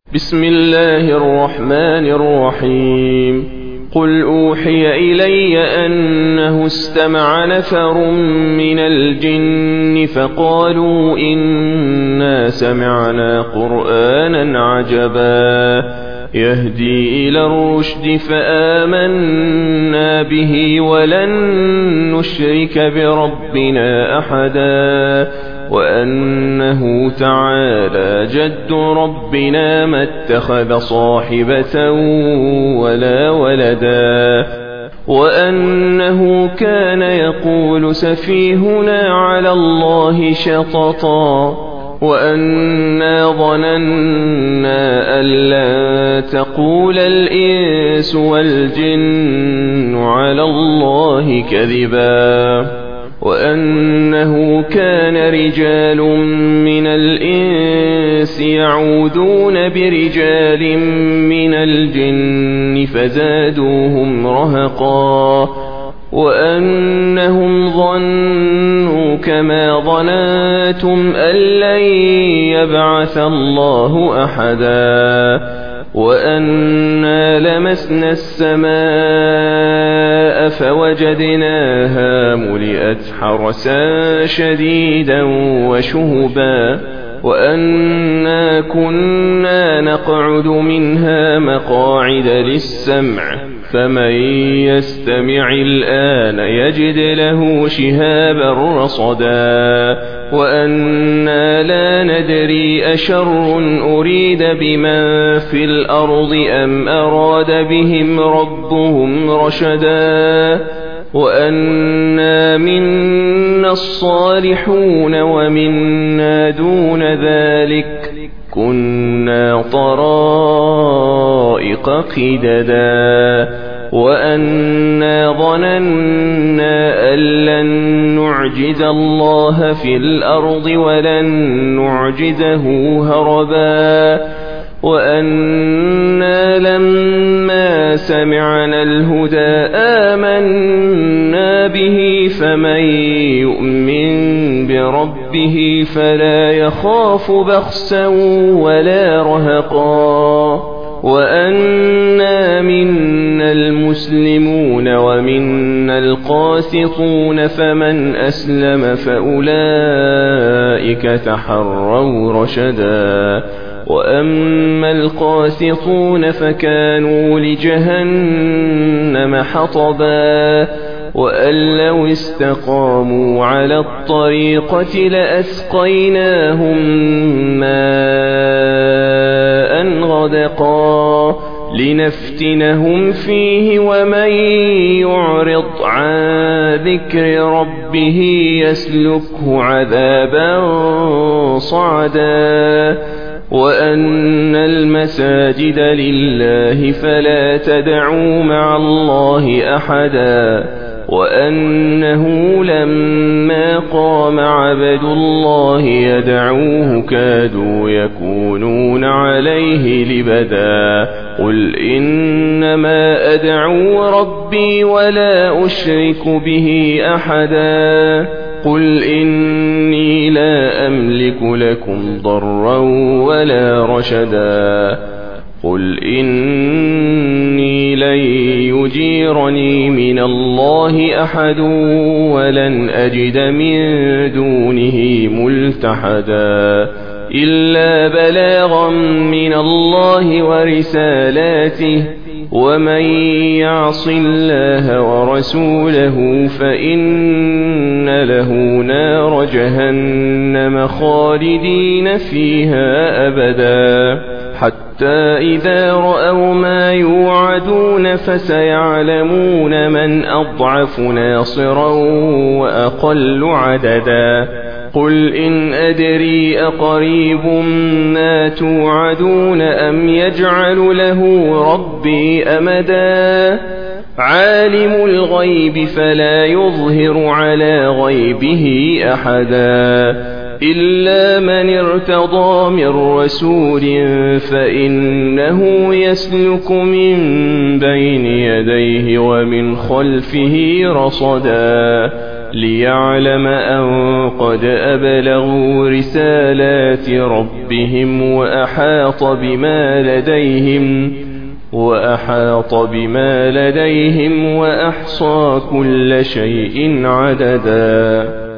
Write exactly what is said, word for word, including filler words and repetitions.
بسم الله الرحمن الرحيم قل أوحي إلي أنه استمع نفر من الجن فقالوا إنا سمعنا قرآنا عجبا يهدي إلى الرشد فآمنا به ولن نشرك بربنا أحدا وأنه تعالى جد ربنا ما اتخذ صاحبة ولا ولدا وأنه كان يقول سفيهنا على الله شططا وأنا ظننا أن لن تقول الإنس والجن على الله كذبا وأنه كان رجال من الإنس يعوذون برجال من الجن فزادوهم رهقا وأنهم ظنوا كما ظننتم أن لن يبعث الله أحدا وأنا لمسنا السماء فوجدناها ملئت حرسا شديدا وشهبا وأنا كنا نقعد منها مقاعد للسمع فمن يستمع الآن يجد له شهابا رصدا وأنا لا ندري أشر أريد بمن في الأرض أم أراد بهم ربهم رشدا وأنا منا الصالحون ومنا دون ذلك كنا طرائق قددا وأنا ظننا أن لن نعجز الله في الأرض ولن نعجزه هربا وأنا لما سمعنا الهدى آمنا به فمن يؤمن بربه فلا يخاف بخسا ولا رهقا وأنا منا المسلمون ومنا القاسطون فمن أسلم فأولئك تحروا رشدا وأما القاسطون فكانوا لجهنم حطبا وأن لو استقاموا على الطريقة لأسقيناهم ماء غدقا لنفتنهم فيه ومن يعرض عن ذكر ربه يسلكه عذابا صعدا وأن المساجد لله فلا تدعوا مع الله أحدا وأنه لما قام عبد الله يدعوه كادوا يكونون عليه لبدا قل إنما أدعو ربي ولا أشرك به أحدا قل إني لا أملك لكم ضرا ولا رشدا قل إني لن يجيرني من الله أحد ولن أجد من دونه ملتحدا إلا بلاغا من الله ورسالاته ومن يعص الله ورسوله فإن له نار جهنم خالدين فيها أبدا حتى إذا رأوا ما يوعدون فسيعلمون من أضعف ناصرا وأقل عددا قل إن أدري أقريب ما توعدون أم يجعل له ربي أمدا عالم الغيب فلا يظهر على غيبه أحدا إلا من ارتضى من رسول فإنه يسلك من بين يديه ومن خلفه رصدا ليعلم أن قد أبلغوا رسالات ربهم وأحاط بما لديهم وأحاط بما لديهم وأحصى كل شيء عددا